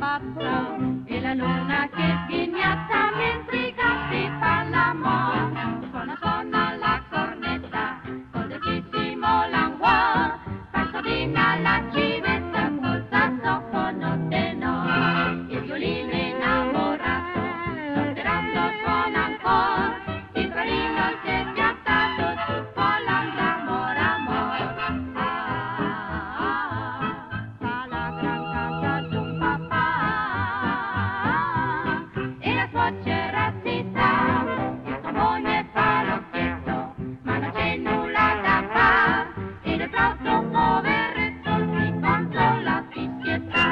pazza e la luna che sghignazza mentre i gatti fanno l'amore. Suona, suona la cornetta col dolcissimo languor, passodina la civetta col sassofono tenor. Il violino innamorato sperando suona ancora, il violino si è schiattato su volando amor, amor. Fa la gran canta di un papà e la suocera si sta, il trombone fa l'occhietto ma non c'è nulla da far, e del flauto poveretto si consola fischietta.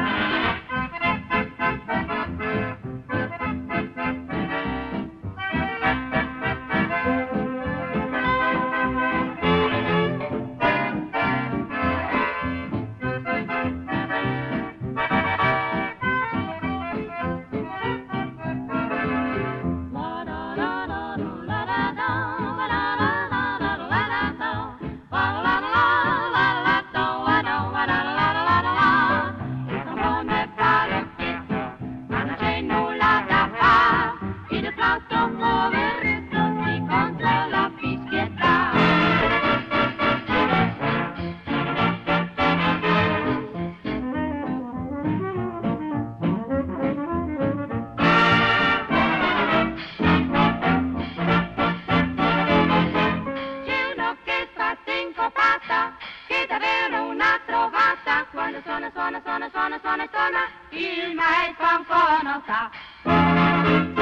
Che davvero una trovata quando suona, suona, suona, suona, suona, suona, il maestro ancora non sa.